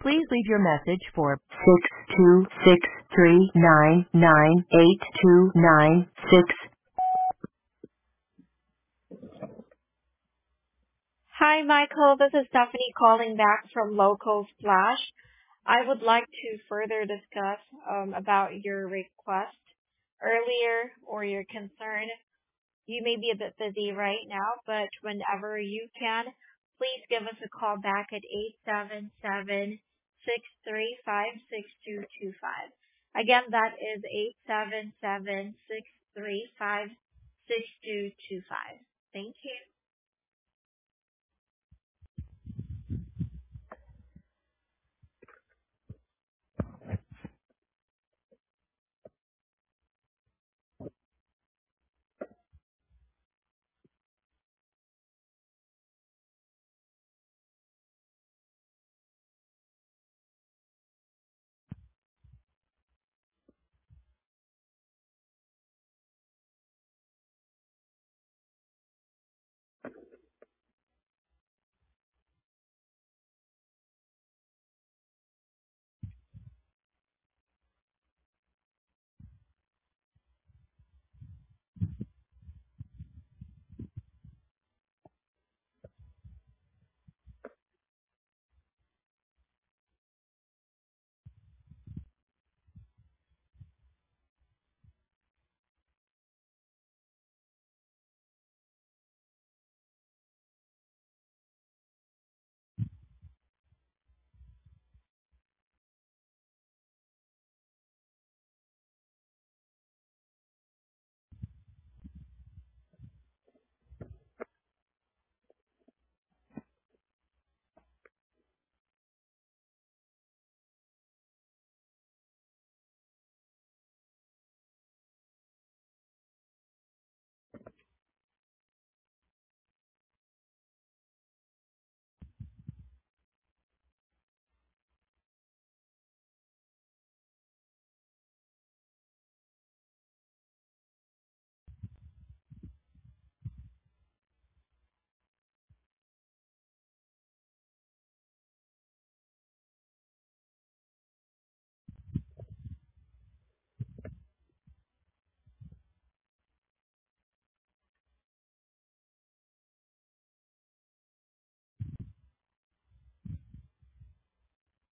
Please leave your message for 626399829. Hi, Michael. This is Stephanie calling back from Local Splash. I would like to further discuss about your request earlier or your concern. You may be a bit busy right now, but whenever you can, please give us a call back at 877-635-6225. Again, that is 877-635-6225. Thank you.